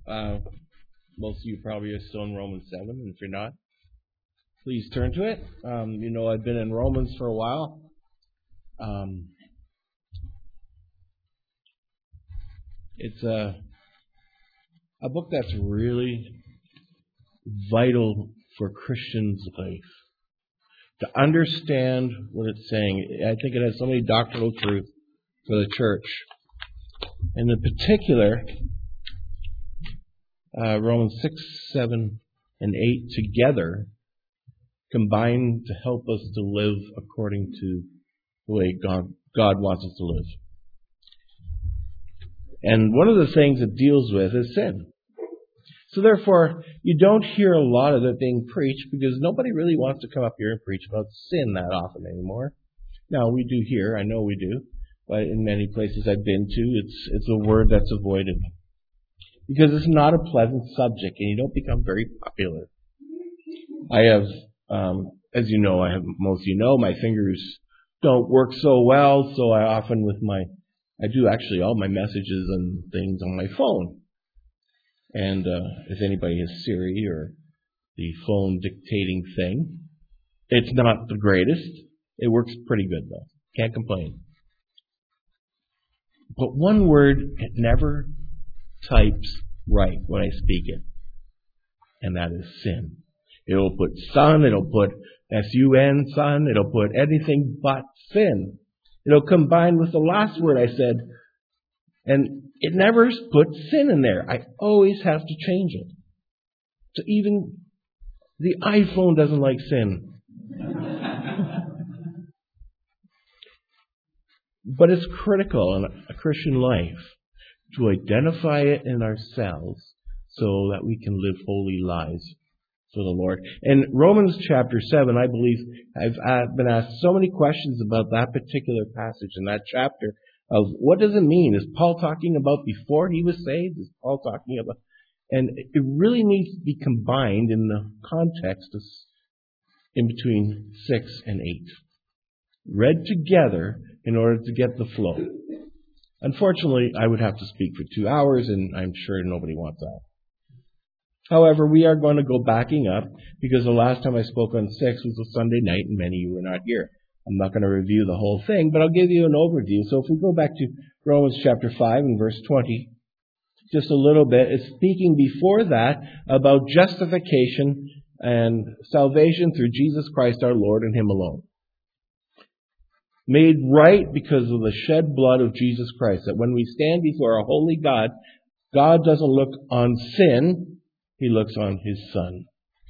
Uh, most of you probably are still in Romans 7, and if you're not, please turn to it. I've been in Romans for a while. It's a book that's really vital for Christians' life. To understand what it's saying, I think it has so many doctrinal truths for the church. And in particular, Romans 6, 7, and 8 together combine to help us to live according to the way God wants us to live. And one of the things it deals with is sin. So therefore, you don't hear a lot of it being preached because nobody really wants to come up here and preach about sin that often anymore. Now, we do here, I know we do, but in many places I've been to, it's a word that's avoided. Because it's not a pleasant subject and you don't become very popular. I have, as you know, most of you know, my fingers don't work so well, so I often I do actually all my messages and things on my phone. And if anybody has Siri or the phone dictating thing, it's not the greatest. It works pretty good though. Can't complain. But one word, it never types right when I speak it. And that is sin. It'll put son, it'll put S-U-N, son, it'll put anything but sin. It'll combine with the last word I said. And it never puts sin in there. I always have to change it. So even the iPhone doesn't like sin. But it's critical in a Christian life to identify it in ourselves so that we can live holy lives for the Lord. In Romans chapter 7, I believe I've been asked so many questions about that particular passage in that chapter of what does it mean? Is Paul talking about before he was saved? Is Paul talking about... And it really needs to be combined in the context of in between 6 and 8. Read together in order to get the flow. Unfortunately, I would have to speak for 2 hours, and I'm sure nobody wants that. However, we are going to go backing up, because the last time I spoke on 6 was a Sunday night, and many of you were not here. I'm not going to review the whole thing, but I'll give you an overview. So if we go back to Romans chapter 5 and verse 20, just a little bit, it's speaking before that about justification and salvation through Jesus Christ our Lord and Him alone. Made right because of the shed blood of Jesus Christ. That when we stand before a holy God, God doesn't look on sin, He looks on His Son.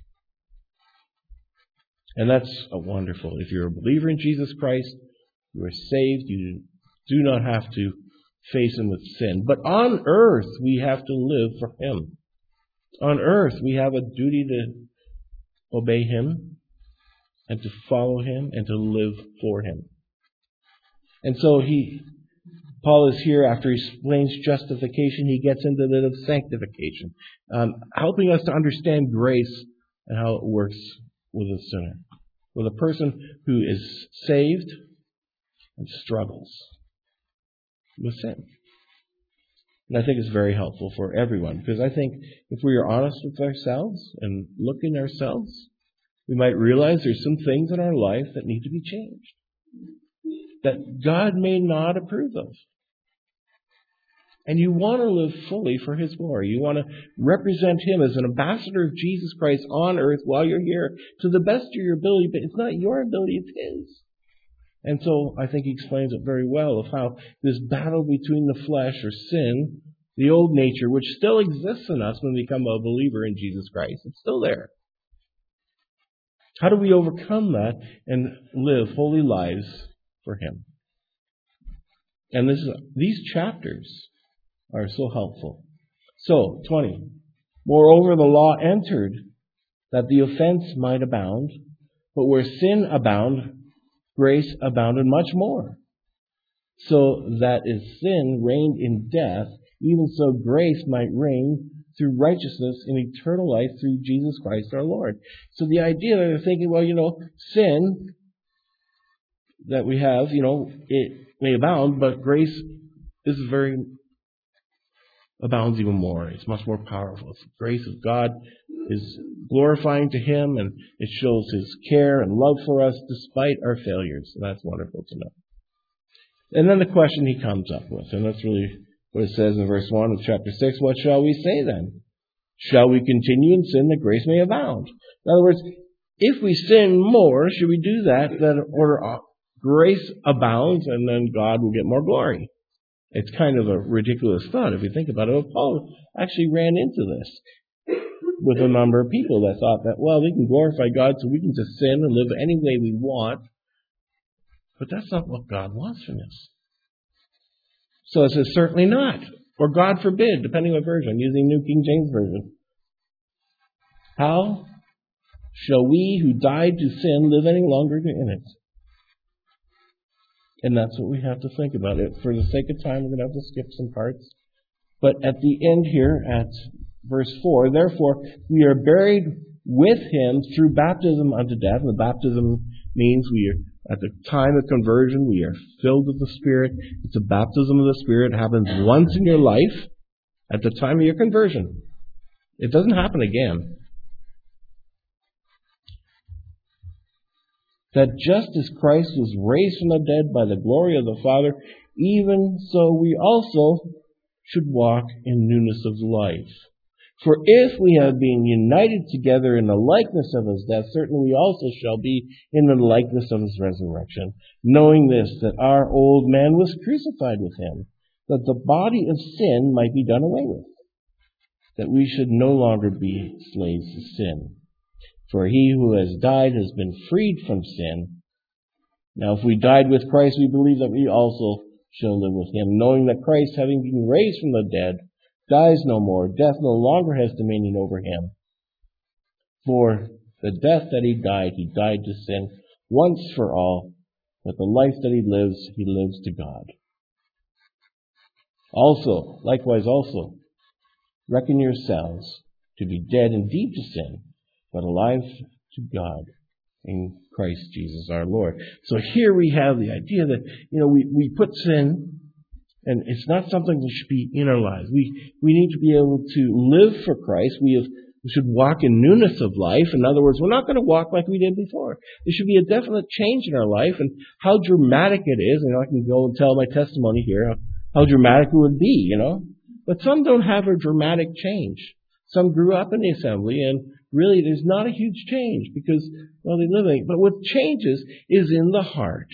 And that's wonderful. If you're a believer in Jesus Christ, you are saved, you do not have to face Him with sin. But on earth, we have to live for Him. On earth, we have a duty to obey Him and to follow Him and to live for Him. And so Paul is here, after he explains justification, he gets into the bit of sanctification, helping us to understand grace and how it works with a sinner, with a person who is saved and struggles with sin. And I think it's very helpful for everyone, because I think if we are honest with ourselves and look in ourselves, we might realize there's some things in our life that need to be changed, that God may not approve of. And you want to live fully for His glory. You want to represent Him as an ambassador of Jesus Christ on earth while you're here to the best of your ability, but it's not your ability, it's His. And so I think he explains it very well of how this battle between the flesh or sin, the old nature, which still exists in us when we become a believer in Jesus Christ, it's still there. How do we overcome that and live holy lives for Him? And these chapters are so helpful. So, 20. Moreover, the law entered that the offense might abound, but where sin abounded, grace abounded much more. So that as sin reigned in death, even so grace might reign through righteousness in eternal life through Jesus Christ our Lord. So the idea that they're thinking, sin that we have, it may abound, but grace is very abounds even more. It's much more powerful. It's the grace of God is glorifying to Him, and it shows His care and love for us despite our failures. And that's wonderful to know. And then the question He comes up with, and that's really what it says in verse 1 of chapter 6, what shall we say then? Shall we continue in sin that grace may abound? In other words, if we sin more, should we do that in order grace abounds and then God will get more glory? It's kind of a ridiculous thought if you think about it. But Paul actually ran into this with a number of people that thought that, well, we can glorify God so we can just sin and live any way we want. But that's not what God wants from us. So it says, certainly not. Or God forbid, depending on version. I'm using New King James Version. How shall we who died to sin live any longer in it? And that's what we have to think about. It. For the sake of time, we're going to have to skip some parts. But at the end here, at verse 4, therefore we are buried with Him through baptism unto death. And the baptism means we are, at the time of conversion, we are filled with the Spirit. It's a baptism of the Spirit. It happens once in your life at the time of your conversion. It doesn't happen again. That just as Christ was raised from the dead by the glory of the Father, even so we also should walk in newness of life. For if we have been united together in the likeness of His death, certainly we also shall be in the likeness of His resurrection, knowing this, that our old man was crucified with Him, that the body of sin might be done away with, that we should no longer be slaves to sin. For he who has died has been freed from sin. Now if we died with Christ, we believe that we also shall live with Him, knowing that Christ, having been raised from the dead, dies no more. Death no longer has dominion over Him. For the death that He died to sin once for all, but the life that He lives to God. Likewise also, reckon yourselves to be dead indeed to sin, but alive to God in Christ Jesus our Lord. So here we have the idea that, we put sin, and it's not something that should be in our lives. We need to be able to live for Christ. We should walk in newness of life. In other words, we're not going to walk like we did before. There should be a definite change in our life, and how dramatic it is. I can go and tell my testimony here, how dramatic it would be, But some don't have a dramatic change. Some grew up in the assembly, and really there's not a huge change because, they live in it. But what changes is in the heart.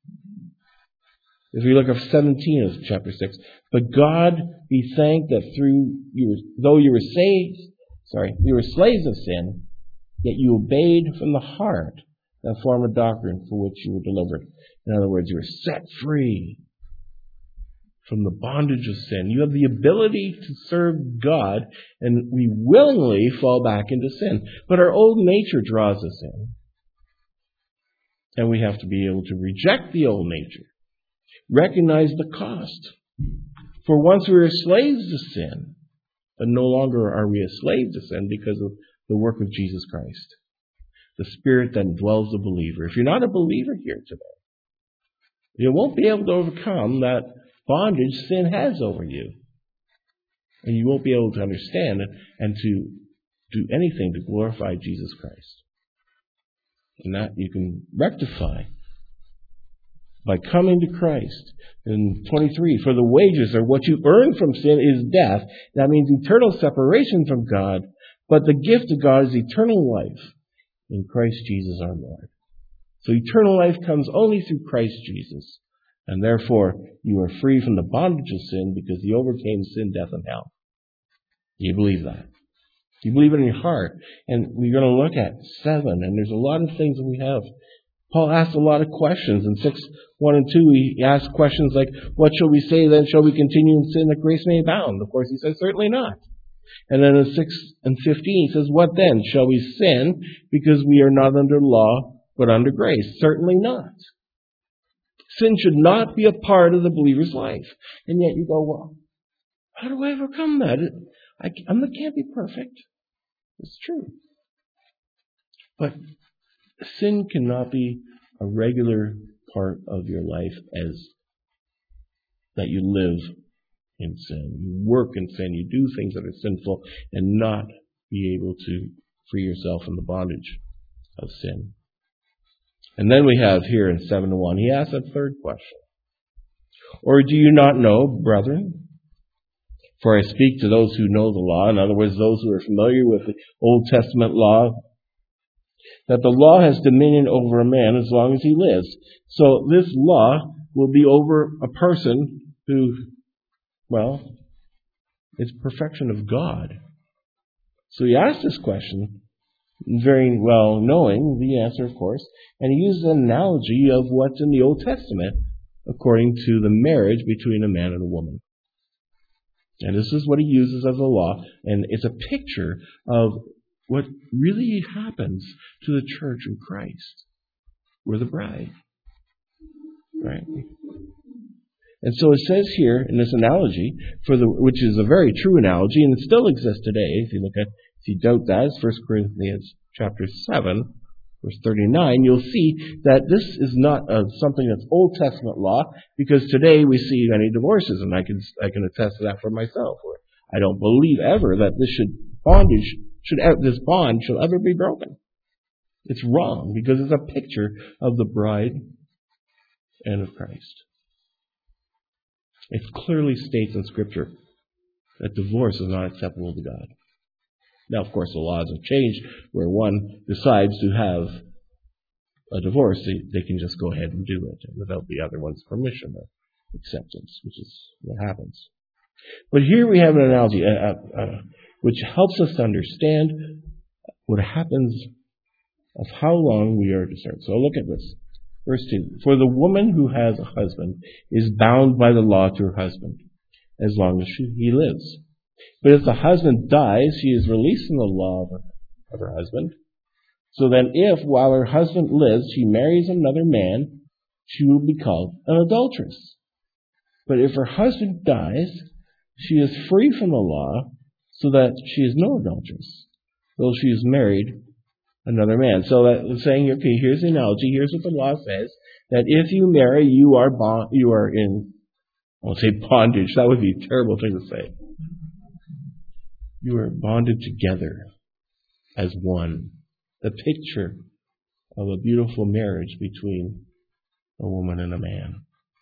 If we look at 17 of chapter 6, but God be thanked that though you were slaves of sin, yet you obeyed from the heart that form of doctrine for which you were delivered. In other words, you were set free from the bondage of sin. You have the ability to serve God, and we willingly fall back into sin. But our old nature draws us in. And we have to be able to reject the old nature. Recognize the cost. For once we were slaves to sin, but no longer are we a slave to sin because of the work of Jesus Christ. The Spirit that indwells the believer. If you're not a believer here today, you won't be able to overcome that bondage sin has over you. And you won't be able to understand it and to do anything to glorify Jesus Christ. And that you can rectify by coming to Christ. In 23, for the wages, or what you earn from sin, is death. That means eternal separation from God. But the gift of God is eternal life in Christ Jesus our Lord. So eternal life comes only through Christ Jesus. And therefore, you are free from the bondage of sin because He overcame sin, death, and hell. Do you believe that? Do you believe it in your heart? And we're going to look at 7, and there's a lot of things that we have. Paul asked a lot of questions. In 6:1 and 2, he asked questions like, what shall we say then? Shall we continue in sin that grace may abound? Of course, he says, certainly not. And then in 6 and 15, he says, what then? Shall we sin because we are not under law, but under grace? Certainly not. Sin should not be a part of the believer's life. And yet you go, well, how do I overcome that? I can't be perfect. It's true. But sin cannot be a regular part of your life as that you live in sin. You work in sin. You do things that are sinful and not be able to free yourself from the bondage of sin. And then we have here in 7:1, he asks a third question. Or do you not know, brethren? For I speak to those who know the law, in other words, those who are familiar with the Old Testament law, that the law has dominion over a man as long as he lives. So this law will be over a person who, well, it's perfection of God. So he asked this question, very well knowing the answer, of course, and he used an analogy of what's in the Old Testament according to the marriage between a man and a woman. And this is what he uses as a law, and it's a picture of what really happens to the church in Christ. We're the bride. Right? And so it says here in this analogy, which is a very true analogy, and it still exists today. If you doubt that, it's 1 Corinthians chapter 7, verse 39. You'll see that this is not something that's Old Testament law, because today we see many divorces, and I can attest to that for myself. Where I don't believe ever that this bond shall ever be broken. It's wrong because it's a picture of the bride and of Christ. It clearly states in Scripture that divorce is not acceptable to God. Now, of course, the laws have changed where one decides to have a divorce, they can just go ahead and do it without the other one's permission or acceptance, which is what happens. But here we have an analogy which helps us to understand what happens of how long we are to serve. So look at this. Verse 2. For the woman who has a husband is bound by the law to her husband as long as he lives. But if the husband dies, she is released from the law of her husband. So then if, while her husband lives, she marries another man, she will be called an adulteress. But if her husband dies, she is free from the law, so that she is no adulteress, though she is married another man. So that is saying, okay, here's the analogy. Here's what the law says, that if you marry, you are in, I won't say bondage. That would be a terrible thing to say. You are bonded together as one. The picture of a beautiful marriage between a woman and a man.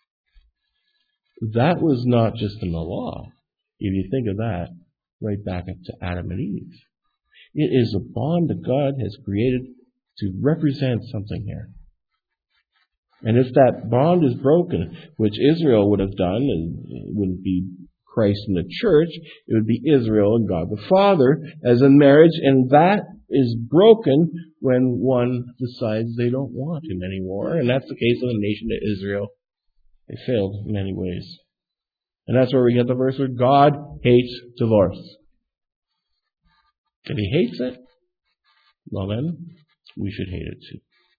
That was not just in the law. If you think of that, right back up to Adam and Eve. It is a bond that God has created to represent something here. And if that bond is broken, which Israel would have done, and it wouldn't be Christ and the church, it would be Israel and God the Father as in marriage, and that is broken when one decides they don't want him anymore. And that's the case of the nation of Israel. They failed in many ways. And that's where we get the verse where God hates divorce. If he hates it, well then, we should hate it too.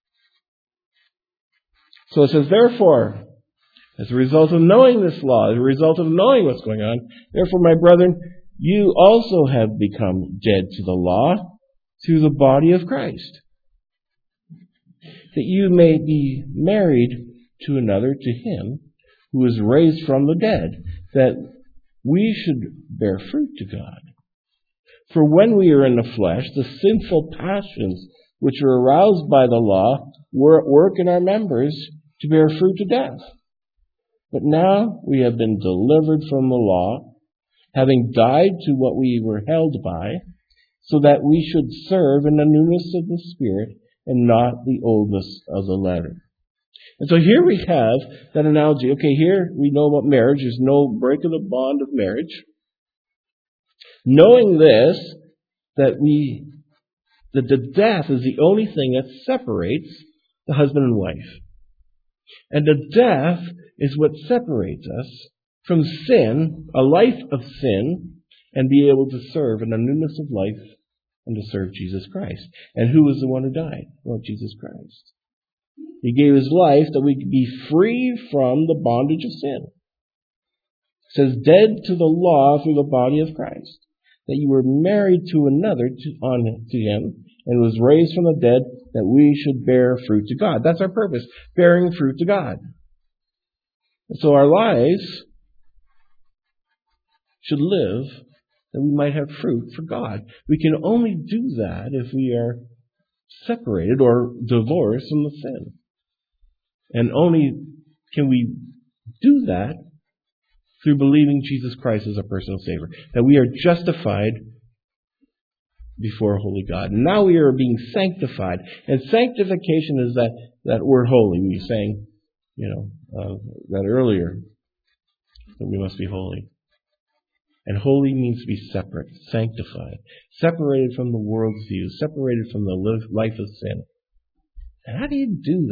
So it says, therefore, as a result of knowing this law, as a result of knowing what's going on, therefore, my brethren, you also have become dead to the law through the body of Christ, that you may be married to another, to him who was raised from the dead, that we should bear fruit to God. For when we are in the flesh, the sinful passions which are aroused by the law were at work in our members to bear fruit to death. But now we have been delivered from the law, having died to what we were held by, so that we should serve in the newness of the Spirit and not the oldness of the letter. And so here we have that analogy. Okay, here we know about marriage. There's no break of the bond of marriage. Knowing this, that the death is the only thing that separates the husband and wife. And the death is what separates us from sin, a life of sin, and be able to serve in the newness of life and to serve Jesus Christ. And who was the one who died? Well, Jesus Christ. He gave his life that we could be free from the bondage of sin. It says, dead to the law through the body of Christ, that you were married to another to him, and was raised from the dead, that we should bear fruit to God. That's our purpose, bearing fruit to God. And so our lives should live, that we might have fruit for God. We can only do that if we are separated or divorced from the sin. And only can we do that through believing Jesus Christ as a personal Savior. That we are justified before a holy God. And now we are being sanctified. And sanctification is that word holy. We sang, that earlier, that we must be holy. And holy means to be separate, sanctified, separated from the world's view, separated from the life of sin. And how do you do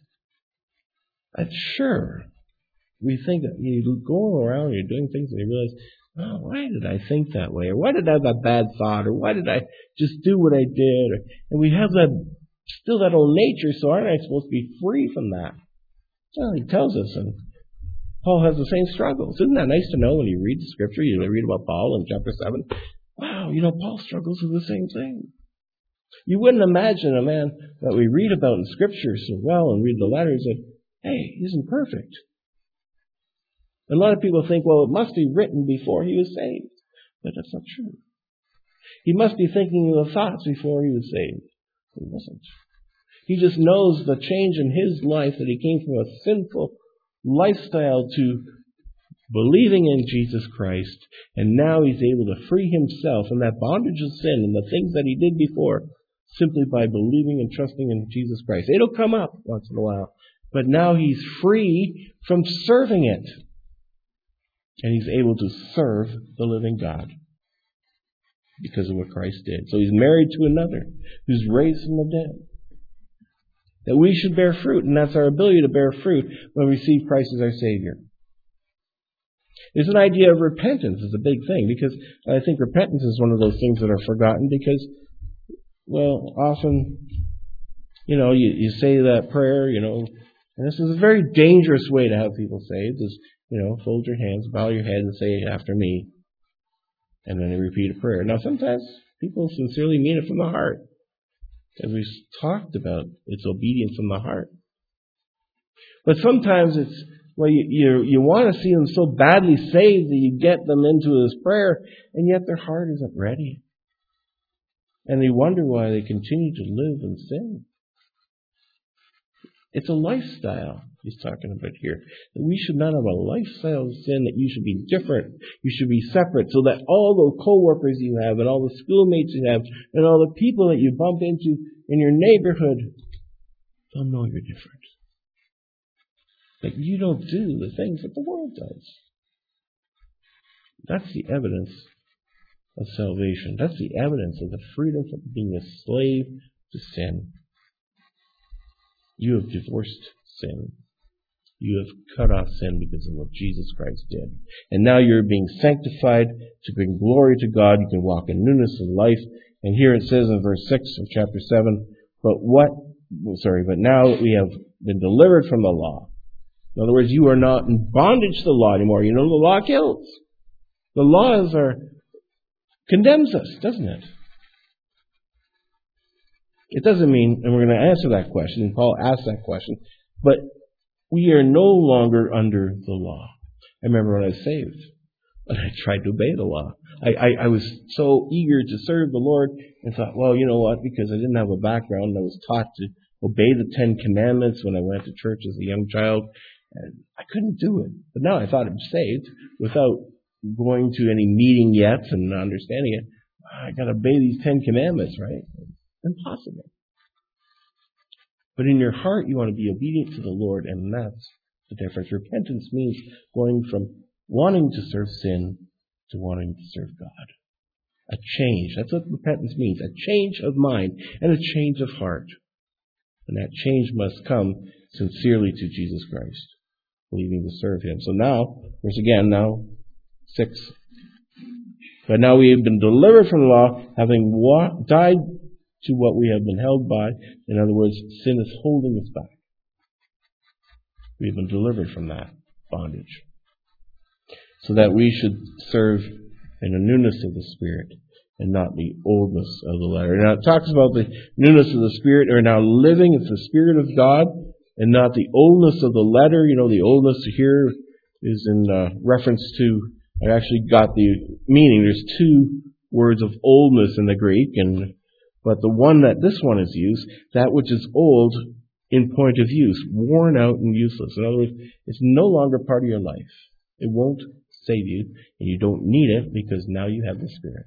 that? Sure, we think that you go around, you're doing things, and you realize, why did I think that way? Or why did I have that bad thought? Or why did I just do what I did? And we have still that old nature, so aren't I supposed to be free from that? Well, he tells us, and Paul has the same struggles. Isn't that nice to know when you read the scripture, you read about Paul in chapter 7? Wow, Paul struggles with the same thing. You wouldn't imagine a man that we read about in scripture so well and read the letters that, hey, he isn't perfect. And a lot of people think, well, it must be written before he was saved. But that's not true. He must be thinking of the thoughts before he was saved. He wasn't. He just knows the change in his life, that he came from a sinful lifestyle to believing in Jesus Christ, and now he's able to free himself from that bondage of sin and the things that he did before simply by believing and trusting in Jesus Christ. It'll come up once in a while, but now he's free from serving it, and he's able to serve the living God because of what Christ did. So he's married to another who's raised from the dead. That we should bear fruit, and that's our ability to bear fruit when we receive Christ as our Savior. There's an idea of repentance is a big thing, because I think repentance is one of those things that are forgotten because, well, often, you say that prayer, and this is a very dangerous way to have people saved, is, fold your hands, bow your head, and say after me, and then they repeat a prayer. Now, sometimes people sincerely mean it from the heart. As we talked about, it's obedience from the heart. But sometimes it's, you want to see them so badly saved that you get them into this prayer, and yet their heart isn't ready. And they wonder why they continue to live in sin. It's a lifestyle he's talking about here. That we should not have a lifestyle of sin, that you should be different. You should be separate, so that all the co-workers you have and all the schoolmates you have and all the people that you bump into in your neighborhood, they'll know you're different. That you don't do the things that the world does. That's the evidence of salvation. That's the evidence of the freedom from being a slave to sin. You have divorced sin. You have cut off sin because of what Jesus Christ did. And now you're being sanctified to bring glory to God. You can walk in newness of life. And here it says in verse 6 of chapter 7, but now we have been delivered from the law. In other words, you are not in bondage to the law anymore. The law kills. The law condemns us, doesn't it? It doesn't mean, and we're going to answer that question, and Paul asked that question, but we are no longer under the law. I remember when I was saved, and I tried to obey the law. I was so eager to serve the Lord, and thought, well, you know what, because I didn't have a background, I was taught to obey the 10 Commandments when I went to church as a young child, and I couldn't do it. But now I thought I'm saved without going to any meeting yet and understanding it. I got to obey these 10 Commandments, right? Impossible. But in your heart, you want to be obedient to the Lord, and that's the difference. Repentance means going from wanting to serve sin to wanting to serve God. A change. That's what repentance means. A change of mind and a change of heart. And that change must come sincerely to Jesus Christ, believing to serve Him. So now, now 6. But now we have been delivered from the law, having died to what we have been held by. In other words, sin is holding us back. We have been delivered from that bondage, so that we should serve in the newness of the Spirit and not the oldness of the letter. Now it talks about the newness of the Spirit, or now living is the Spirit of God and not the oldness of the letter. The oldness here is in reference to I actually got the meaning. There's two words of oldness in the Greek, but the one that this one is used, that which is old in point of use, worn out and useless. In other words, it's no longer part of your life. It won't save you, and you don't need it because now you have the Spirit.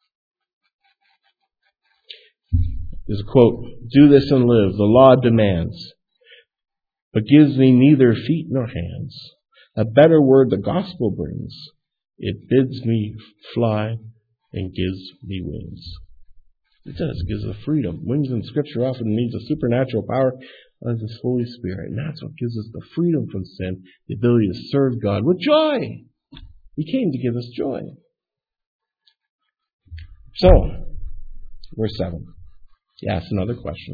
There's a quote, "Do this and live. The law demands, but gives me neither feet nor hands. A better word the gospel brings. It bids me fly and gives me wings." It does. It gives us freedom. Wings in Scripture often means a supernatural power of this Holy Spirit. And that's what gives us the freedom from sin, the ability to serve God with joy. He came to give us joy. So, verse 7. He asks another question.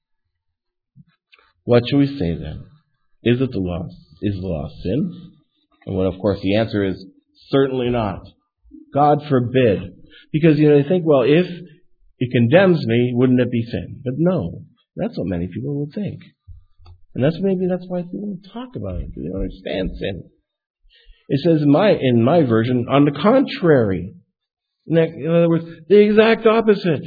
What shall we say then? Is the law sin? And well, of course, the answer is certainly not. God forbid. Because, they think, well, if it condemns me, wouldn't it be sin? But no, that's what many people would think. And that's why people don't talk about it. They don't understand sin. It says in my version, on the contrary. In other words, the exact opposite.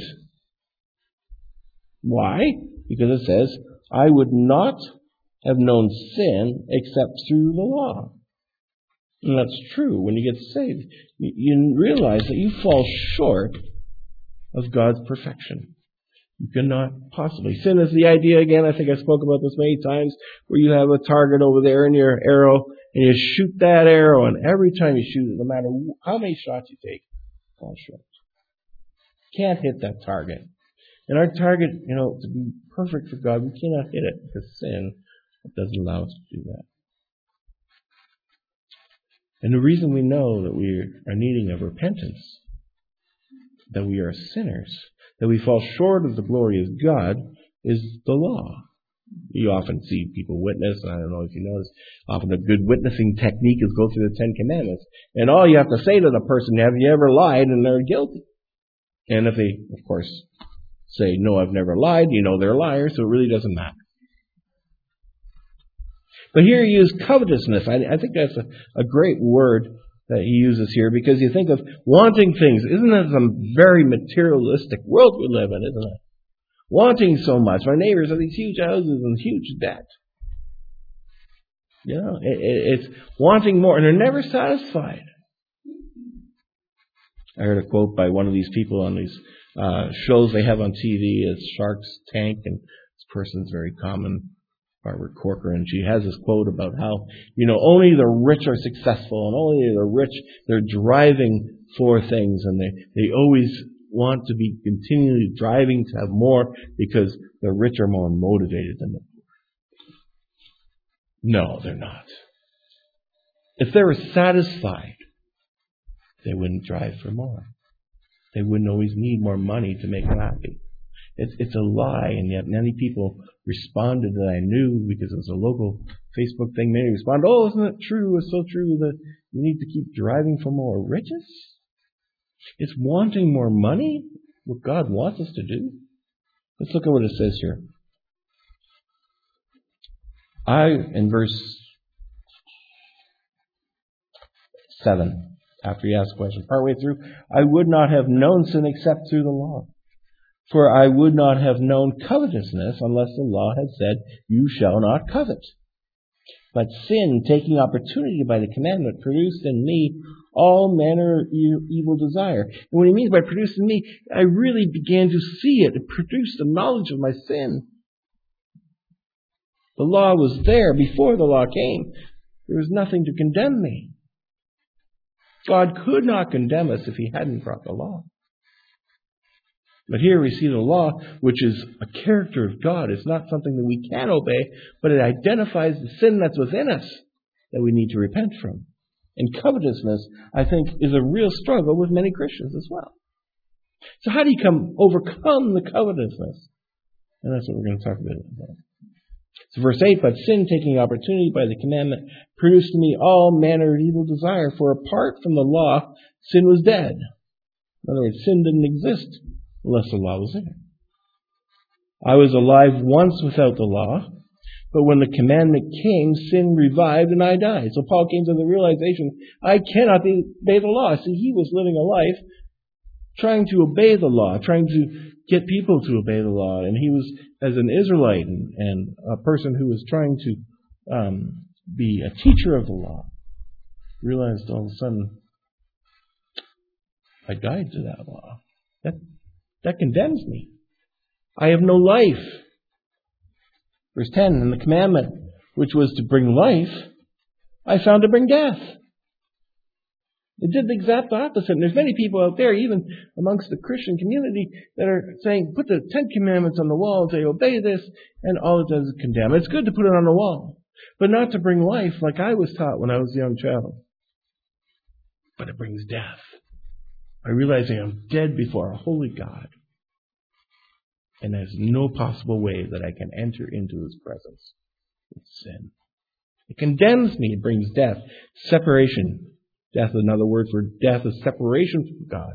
Why? Because it says, I would not have known sin except through the law. And that's true. When you get saved, you realize that you fall short of God's perfection. You cannot possibly. Sin is the idea, again, I think I spoke about this many times, where you have a target over there in your arrow, and you shoot that arrow, and every time you shoot it, no matter how many shots you take, fall short. Can't hit that target. And our target, to be perfect for God, we cannot hit it because sin doesn't allow us to do that. And the reason we know that we are needing of repentance, that we are sinners, that we fall short of the glory of God, is the law. You often see people witness, I don't know if you notice, often a good witnessing technique is go through the Ten Commandments. And all you have to say to the person, have you ever lied? And they're guilty. And if they, of course, say, no, I've never lied, they're liars, so it really doesn't matter. But here he used covetousness. I think that's a great word that he uses here, because you think of wanting things. Isn't that some very materialistic world we live in, isn't it? Wanting so much. My neighbors have these huge houses and huge debt. It's wanting more, and they're never satisfied. I heard a quote by one of these people on these shows they have on TV. It's Shark's Tank, and this person's very common, Barbara Corcoran. She has this quote about how, only the rich are successful, and only the rich, they're driving for things, and they always want to be continually driving to have more because the rich are more motivated than the poor. No, they're not. If they were satisfied, they wouldn't drive for more. They wouldn't always need more money to make them happy. It's a lie, and yet many people responded that I knew, because it was a local Facebook thing. Many responded, oh, isn't it true? It's so true that you need to keep driving for more riches? It's wanting more money what God wants us to do? Let's look at what it says here. In verse 7, after he asked the question, partway through, I would not have known sin except through the law. For I would not have known covetousness unless the law had said, you shall not covet. But sin, taking opportunity by the commandment, produced in me all manner of evil desire. And what he means by produced in me, I really began to see it. It produced the knowledge of my sin. The law was there before the law came. There was nothing to condemn me. God could not condemn us if he hadn't brought the law. But here we see the law, which is a character of God. It's not something that we can obey, but it identifies the sin that's within us that we need to repent from. And covetousness, I think, is a real struggle with many Christians as well. So how do you overcome the covetousness? And that's what we're going to talk about. So verse 8, but sin, taking opportunity by the commandment, produced in me all manner of evil desire. For apart from the law, sin was dead. In other words, sin didn't exist unless the law was there. I was alive once without the law, But when the commandment came, sin revived and I died. So Paul came to the realization, I cannot obey the law. See, he was living a life trying to obey the law, trying to get people to obey the law. And he was, as an Israelite and a person who was trying to be a teacher of the law, realized all of a sudden, I died to that law. That condemns me. I have no life. Verse 10, and the commandment, which was to bring life, I found to bring death. It did the exact opposite. And there's many people out there, even amongst the Christian community, that are saying, put the 10 commandments on the wall and say, obey this, and all it does is condemn. It's good to put it on the wall, but not to bring life like I was taught when I was a young child. But it brings death. By realizing I'm dead before a holy God, and there's no possible way that I can enter into His presence with sin. It condemns me. It brings death. Separation. Death, another word for death, is separation from God.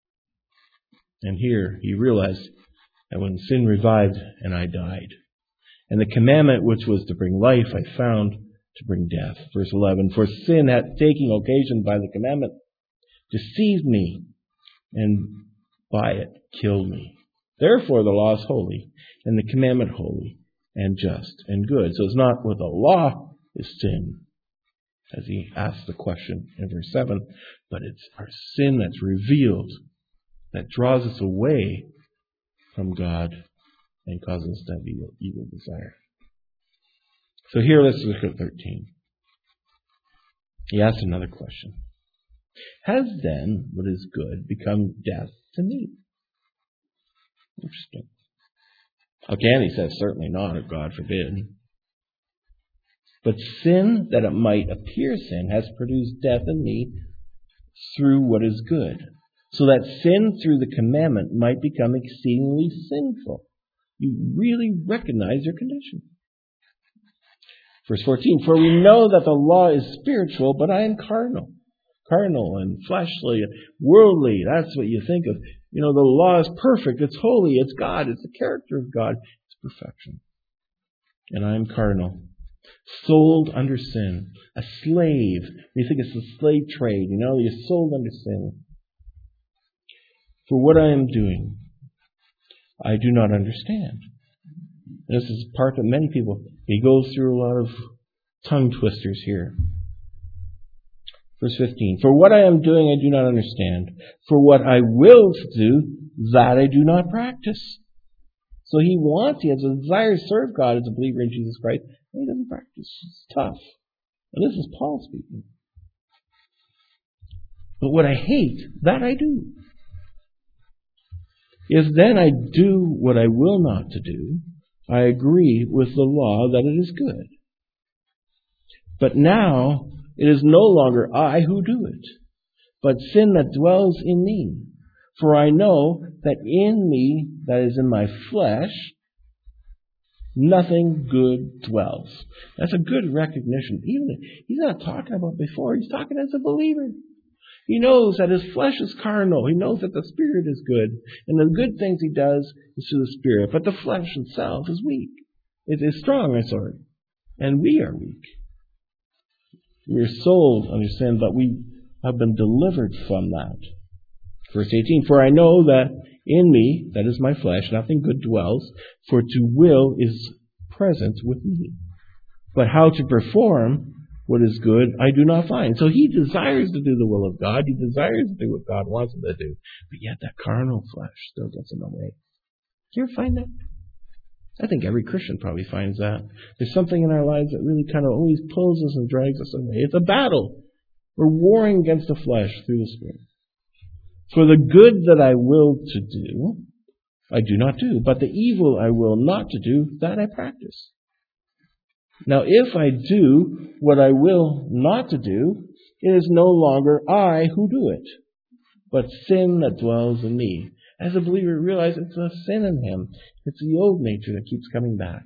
And here he realized that when sin revived and I died. And the commandment which was to bring life I found to bring death. Verse 11, for sin hath taken occasion by the commandment, deceived me, and by it killed me. Therefore the law is holy, and the commandment holy, and just, and good. So it's not what the law is sin, as he asks the question in verse 7, but it's our sin that's revealed, that draws us away from God and causes us to have evil desire. So here, let's look at 13. He asks another question. Has then what is good become death to me? Interesting. Again, he says, certainly not, or God forbid. But sin, that it might appear sin, has produced death in me through what is good, so that sin through the commandment might become exceedingly sinful. You really recognize your condition. Verse 14, for we know that the law is spiritual, but I am carnal. Carnal and fleshly and worldly. That's what you think of. You know, the law is perfect. It's holy. It's God. It's the character of God. It's perfection. And I am carnal. Sold under sin. A slave. You think it's the slave trade. You know, you're sold under sin. For what I am doing, I do not understand. This is part that many people, he goes through a lot of tongue twisters here. Verse 15, for what I am doing I do not understand. For what I will to do, that I do not practice. So he has a desire to serve God as a believer in Jesus Christ, and he doesn't practice. It's tough. And this is Paul speaking. But what I hate, that I do. If then I do what I will not to do, I agree with the law that it is good. But now it is no longer I who do it, but sin that dwells in me. For I know that in me, that is in my flesh, nothing good dwells. That's a good recognition. Even he's not talking about before, he's talking as a believer. He knows that his flesh is carnal. He knows that the Spirit is good. And the good things he does is through the Spirit. But the flesh itself is weak. It is strong, and we are weak. We are sold under sin, but we have been delivered from that. Verse 18, for I know that in me, that is my flesh, nothing good dwells, for to will is present with me. But how to perform what is good, I do not find. So he desires to do the will of God. He desires to do what God wants him to do. But yet that carnal flesh still gets in the way. Do you ever find that? I think every Christian probably finds that. There's something in our lives that really kind of always pulls us and drags us away. It's a battle. We're warring against the flesh through the Spirit. For the good that I will to do, I do not do. But the evil I will not to do, that I practice. Now if I do what I will not to do, it is no longer I who do it, but sin that dwells in me. As a believer, realize it's a sin in him. It's the old nature that keeps coming back.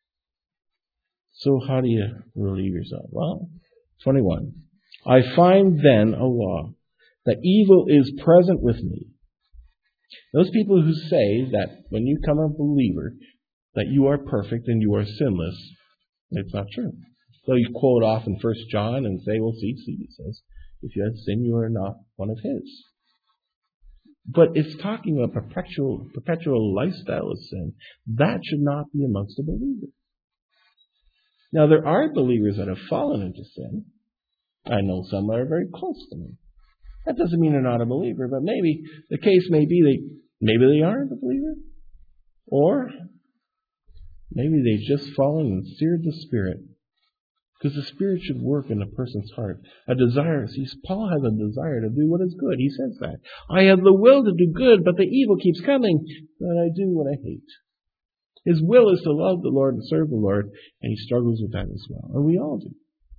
So how do you relieve yourself? Well, 21. I find then a law, that evil is present with me. Those people who say that when you become a believer, that you are perfect and you are sinless, It's not true. So you quote off in 1 John and say, well, see, it says, if you have sin, you are not one of his. But it's talking about perpetual lifestyle of sin. That should not be amongst the believers. Now, there are believers that have fallen into sin. I know some that are very close to me. That doesn't mean they're not a believer, but maybe the case may be maybe they aren't a believer. Or maybe they've just fallen and seared the Spirit. Because the Spirit should work in a person's heart. A desire. See, Paul has a desire to do what is good. He says that. I have the will to do good, but the evil keeps coming. That I do what I hate. His will is to love the Lord and serve the Lord, and he struggles with that as well. And we all do.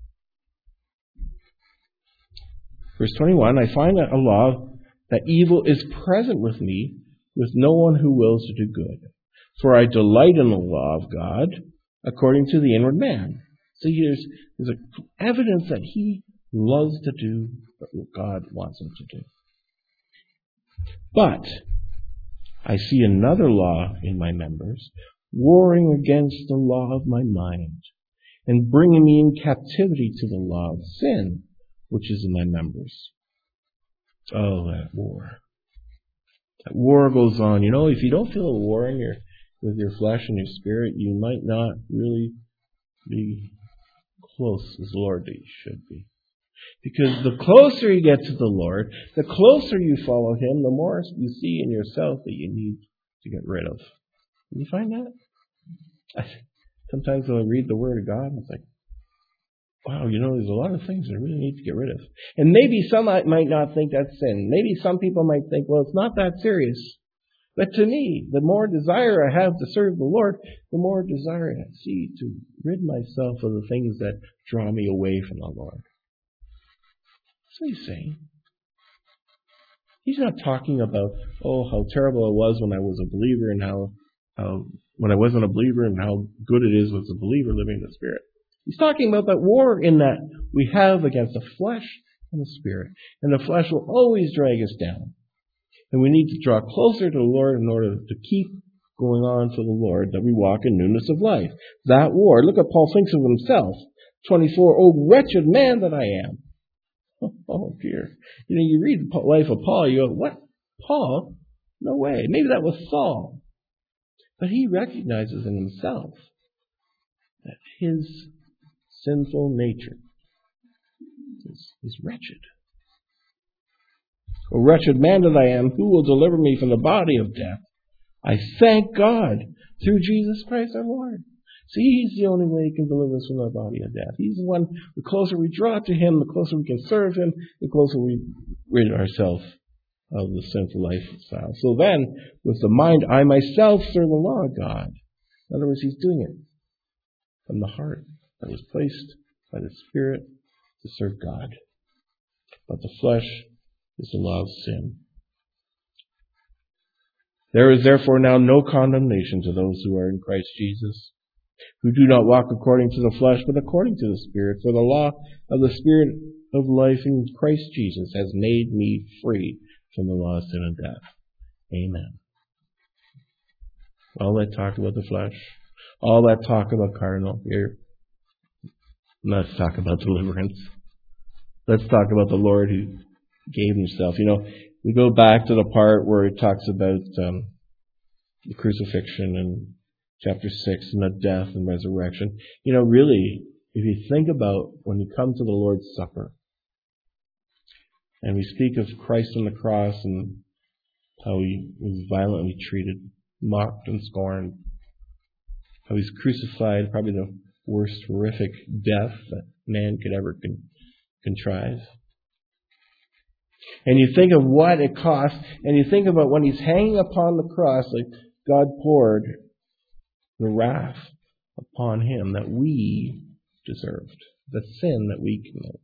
Verse 21, I find that a law that evil is present with me, with no one who wills to do good. For I delight in the law of God, according to the inward man. See, there's evidence that he loves to do what God wants him to do. But I see another law in my members, warring against the law of my mind, and bringing me in captivity to the law of sin, which is in my members. Oh, that war. That war goes on. You know, if you don't feel a war with your flesh and your spirit, you might not really be close as the Lord that you should be. Because the closer you get to the Lord, the closer you follow him, the more you see in yourself that you need to get rid of. Do you find that? Sometimes when I read the Word of God, it's like, wow, there's a lot of things I really need to get rid of. And maybe some might not think that's sin. Maybe some people might think, well, it's not that serious. But to me, the more desire I have to serve the Lord, the more desire I see to rid myself of the things that draw me away from the Lord. That's what he's saying. He's not talking about, how terrible it was when I was a believer and how when I wasn't a believer and how good it is as a believer living in the Spirit. He's talking about that war in that we have against the flesh and the Spirit. And the flesh will always drag us down. And we need to draw closer to the Lord in order to keep going on for the Lord, that we walk in newness of life. That war, look what Paul thinks of himself. 24, oh, wretched man that I am. Oh, dear. You read the life of Paul, you go, what? Paul? No way. Maybe that was Saul. But he recognizes in himself that his sinful nature is wretched. O wretched man that I am, who will deliver me from the body of death? I thank God through Jesus Christ our Lord. See, he's the only way he can deliver us from the body of death. He's the one, the closer we draw to him, the closer we can serve him, the closer we rid ourselves of the sinful lifestyle. So then, with the mind, I myself serve the law of God. In other words, he's doing it from the heart that was placed by the Spirit to serve God. But the flesh is the law of sin. There is therefore now no condemnation to those who are in Christ Jesus, who do not walk according to the flesh, but according to the Spirit. For the law of the Spirit of life in Christ Jesus has made me free from the law of sin and death. Amen. All that talk about the flesh, all that talk about carnal here, let's talk about deliverance. Let's talk about the Lord who gave himself. We go back to the part where it talks about the crucifixion in chapter 6 and the death and resurrection. Really, if you think about when you come to the Lord's Supper and we speak of Christ on the cross and how he was violently treated, mocked and scorned, how he's crucified, probably the worst horrific death that man could ever contrive. And you think of what it cost, and you think about when he's hanging upon the cross, like God poured the wrath upon him that we deserved, the sin that we committed.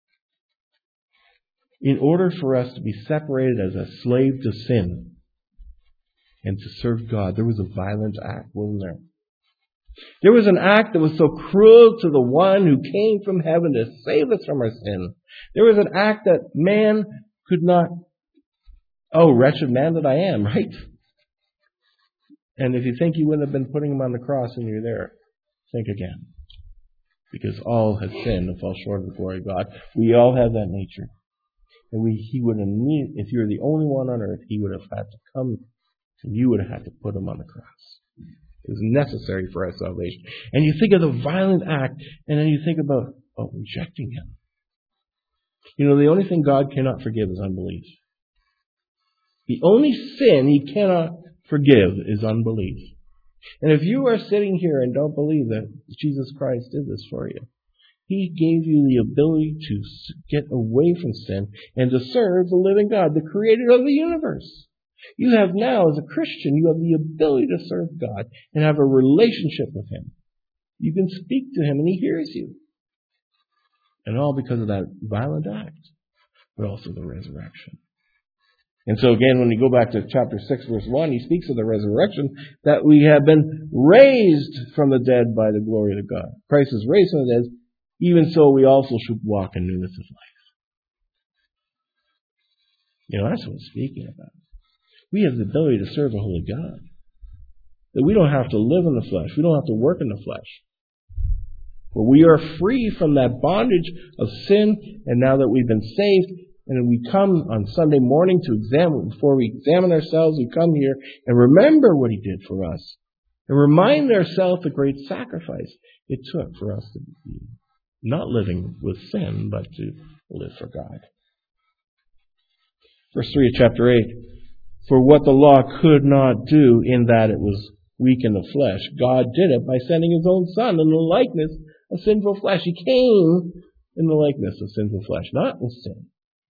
In order for us to be separated as a slave to sin and to serve God, there was a violent act, wasn't there? There was an act that was so cruel to the one who came from heaven to save us from our sin. There was an act that man could not, oh, wretched man that I am, right? And if you think you wouldn't have been putting him on the cross and you're there, think again. because all have sinned and fall short of the glory of God. We all have that nature. And He would have needed, if you're the only one on earth, He would have had to come and you would have had to put Him on the cross. It was necessary for our salvation. And you think of the violent act, and then you think about rejecting Him. You know, the only thing God cannot forgive is unbelief. The only sin He cannot forgive is unbelief. And if you are sitting here and don't believe that Jesus Christ did this for you, He gave you the ability to get away from sin and to serve the living God, the creator of the universe. You have now, as a Christian, you have the ability to serve God and have a relationship with Him. You can speak to Him and He hears you. And all because of that violent act, but also the resurrection. And so again, when you go back to chapter 6, verse 1, he speaks of the resurrection, that we have been raised from the dead by the glory of God. Christ is raised from the dead, even so we also should walk in newness of life. You know, that's what it's speaking about. We have the ability to serve a holy God. That we don't have to live in the flesh. We don't have to work in the flesh. But we are free from that bondage of sin, and now that we've been saved, and we come on Sunday morning to examine, before we examine ourselves, we come here and remember what He did for us. And remind ourselves the great sacrifice it took for us to be not living with sin, but to live for God. Verse 3 of chapter 8. For what the law could not do in that it was weak in the flesh, God did it by sending His own Son in the likeness of sinful flesh. He came in the likeness of sinful flesh, not with sin.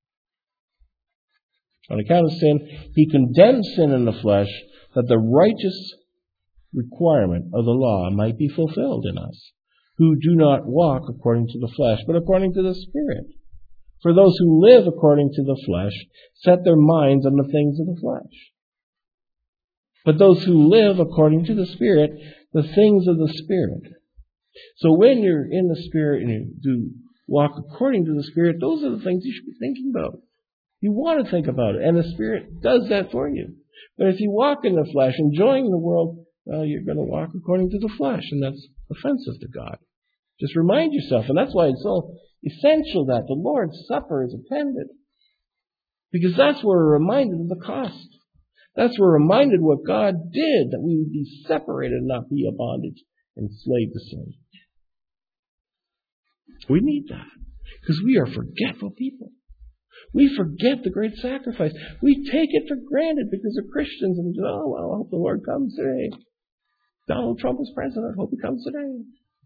On account of sin, He condemned sin in the flesh, that the righteous requirement of the law might be fulfilled in us, who do not walk according to the flesh, but according to the Spirit. For those who live according to the flesh set their minds on the things of the flesh. But those who live according to the Spirit, the things of the Spirit. So when you're in the Spirit and you do walk according to the Spirit, those are the things you should be thinking about. You want to think about it, and the Spirit does that for you. But if you walk in the flesh, enjoying the world, well, you're going to walk according to the flesh, and that's offensive to God. Just remind yourself, and that's why it's so essential that the Lord's Supper is attended. Because that's where we're reminded of the cost. That's where we're reminded what God did, that we would be separated and not be a bondage and slave to sin. We need that, because we are forgetful people. We forget the great sacrifice. We take it for granted because we're Christians and we say, oh, well, I hope the Lord comes today. Donald Trump is president. I hope He comes today.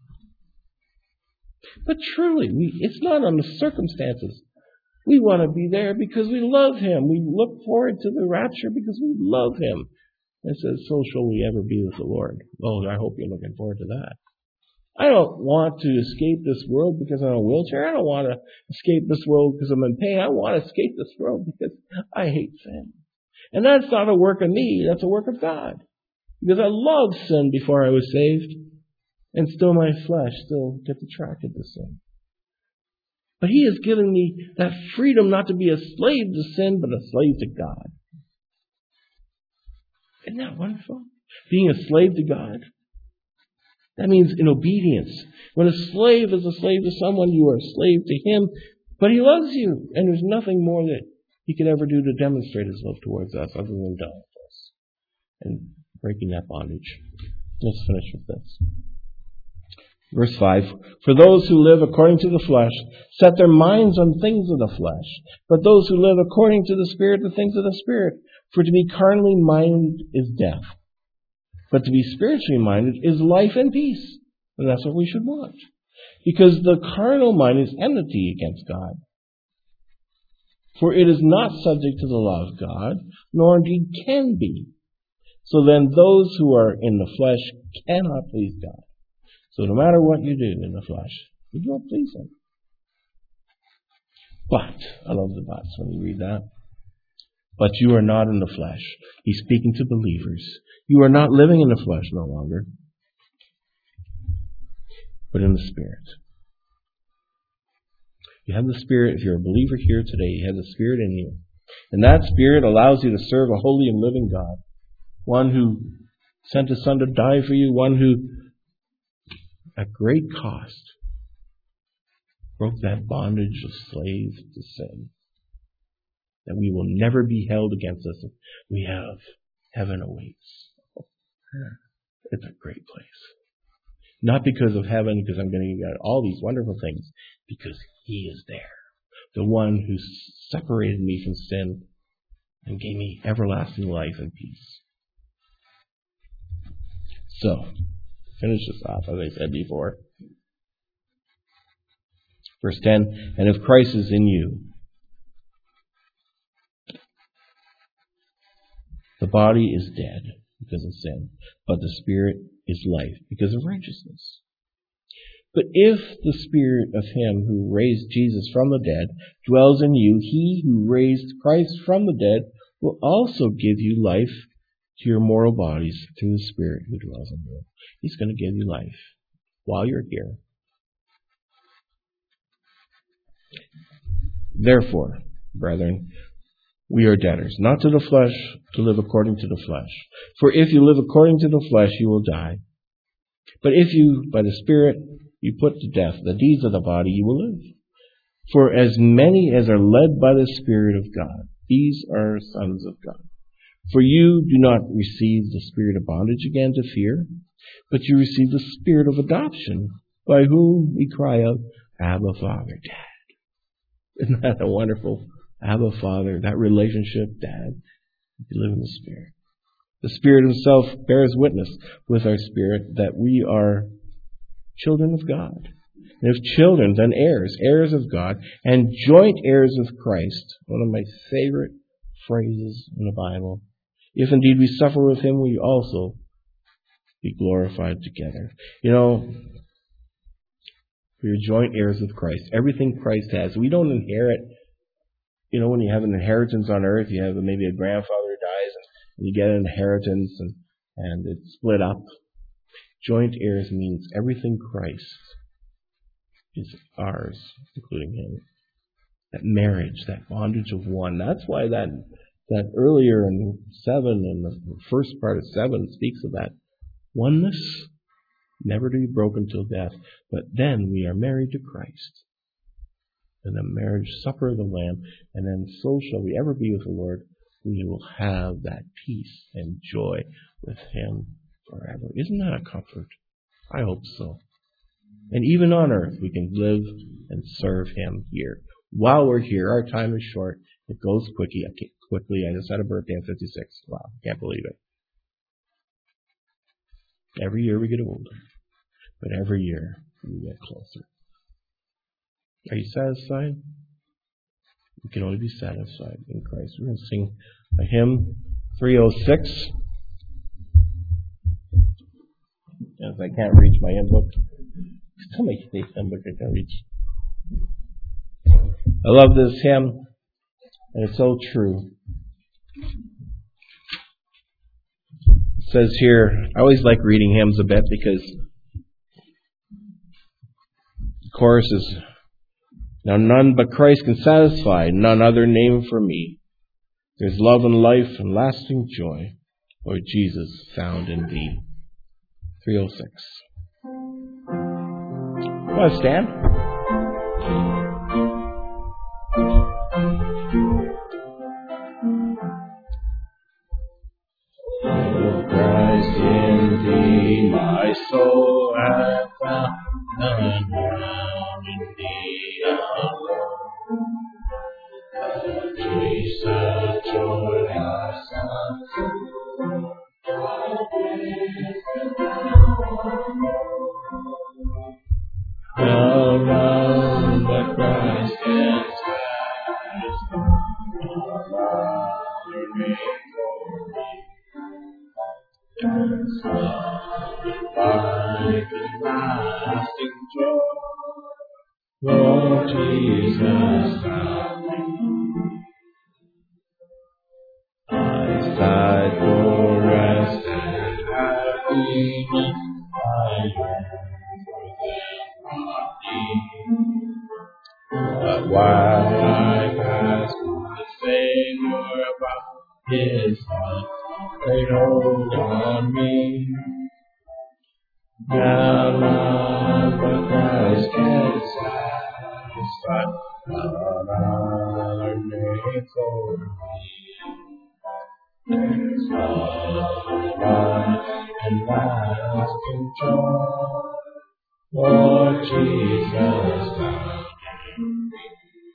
But truly, it's not on the circumstances. We want to be there because we love Him. We look forward to the rapture because we love Him. It says, so shall we ever be with the Lord. Oh, I hope you're looking forward to that. I don't want to escape this world because I'm in a wheelchair. I don't want to escape this world because I'm in pain. I want to escape this world because I hate sin. And that's not a work of me. That's a work of God. Because I loved sin before I was saved. And still my flesh still gets attracted to sin. But He has given me that freedom not to be a slave to sin, but a slave to God. Isn't that wonderful? Being a slave to God. That means in obedience. When a slave is a slave to someone, you are a slave to him, but he loves you. And there's nothing more that He could ever do to demonstrate His love towards us other than dying for us and breaking that bondage. Let's finish with this. Verse 5, for those who live according to the flesh set their minds on things of the flesh, but those who live according to the Spirit, the things of the Spirit. For to be carnally minded is death, but to be spiritually minded is life and peace. And that's what we should want. Because the carnal mind is enmity against God. For it is not subject to the law of God, nor indeed can be. So then those who are in the flesh cannot please God. So no matter what you do in the flesh, you don't please Him. But, I love the buts when you read that. But you are not in the flesh. He's speaking to believers. You are not living in the flesh no longer, but in the Spirit. You have the Spirit. If you're a believer here today, you have the Spirit in you. And that Spirit allows you to serve a holy and living God. One who sent His Son to die for you. One who, at great cost, broke that bondage of slaves to sin, that we will never be held against us. We have heaven awaits. It's a great place. Not because of heaven, because I'm going to get all these wonderful things, because He is there. The one who separated me from sin and gave me everlasting life and peace. So, to finish this off, as I said before, verse 10, and if Christ is in you, the body is dead because of sin, but the Spirit is life because of righteousness. But if the Spirit of Him who raised Jesus from the dead dwells in you, He who raised Christ from the dead will also give you life to your mortal bodies through the Spirit who dwells in you. He's going to give you life while you're here. Therefore, brethren, we are debtors, not to the flesh, to live according to the flesh. For if you live according to the flesh, you will die. But if you, by the Spirit, you put to death the deeds of the body, you will live. For as many as are led by the Spirit of God, these are sons of God. For you do not receive the spirit of bondage again to fear, but you receive the Spirit of adoption, by whom we cry out, Abba, Father, Dad. Isn't that a wonderful Abba, Father, that relationship, Dad? You live in the Spirit. The Spirit Himself bears witness with our spirit that we are children of God. And if children, then heirs, heirs of God, and joint heirs with Christ. One of my favorite phrases in the Bible. If indeed we suffer with Him, we also be glorified together. You know, we are joint heirs with Christ. Everything Christ has. We don't inherit. You know, when you have an inheritance on earth, you have maybe a grandfather who dies, and you get an inheritance, and it's split up. Joint heirs means everything Christ is ours, including Him. That marriage, that bondage of one. That's why that earlier in 7, and the first part of 7 speaks of that oneness, never to be broken till death. But then we are married to Christ. And the marriage supper of the Lamb, and then so shall we ever be with the Lord. We will have that peace and joy with Him forever. Isn't that a comfort? I hope so. And even on earth, we can live and serve Him here. While we're here, our time is short. It goes quickly. I just had a birthday at 56. Wow, can't believe it. Every year we get older, but every year we get closer. Are you satisfied? You can only be satisfied in Christ. We're going to sing a hymn, 306. As I can't reach my hymn book. Tell me the hymn book I can reach. I love this hymn, and it's so true. It says here, I always like reading hymns a bit because the chorus is, now none but Christ can satisfy, none other name for me. There's love and life and lasting joy, Lord Jesus, found in Thee. 306. Want to stand? Oh, Christ in Thee, my soul hath found, none found in Thee alone. Jesus, joy, our son, now none but Christ can satisfy, no other name for me. There's love and life and lasting joy, Lord Jesus, found me. I sighed for rest and happiness, I yearn for them on thee. But while I pass my Savior about, His heart laid hold on me. Now none but Christ can another name for me. There's love and lasting joy, Lord Jesus found in me.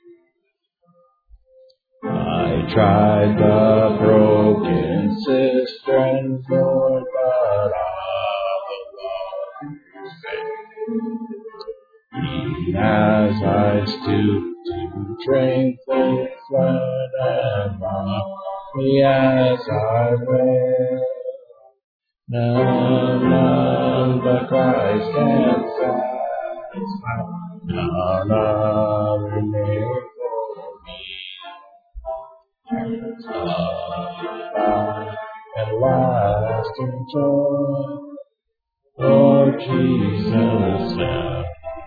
I tried the broken cisterns, Lord, but all the waters failed. Even as I stooped to drink the flood and mocked me as I ran, none but Christ can satisfy, none other name for me. Love and lasting joy, Lord Jesus now.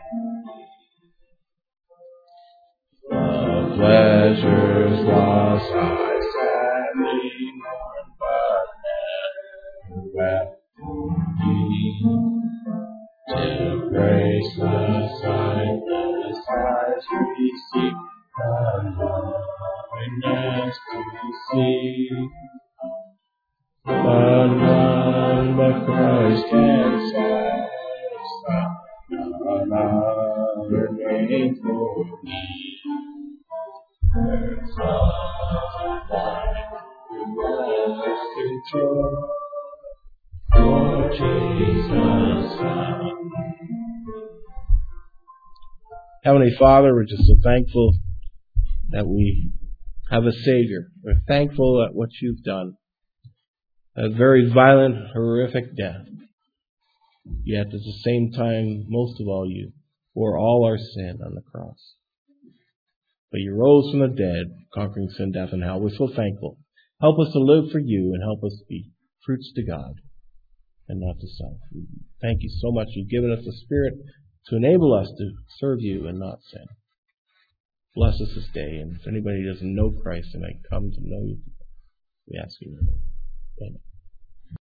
The pleasures lost I sadly mourn, but never wept for me. Till graceless sightless eyes receive the loveliness to see. But none but Christ can satisfy, none other name for me. There's love and lasting joy, Lord Jesus found. Heavenly Father, we're just so thankful that we have a Savior. We're thankful at what you've done. A very violent, horrific death. Yet at the same time, most of all, you bore all our sin on the cross. But you rose from the dead, conquering sin, death, and hell. We're so thankful. Help us to live for you and help us be fruits to God and not to self. Thank you so much. You've given us the Spirit to enable us to serve you and not sin. Bless us this day. And if anybody doesn't know Christ, they might come to know you. We ask you. Amen.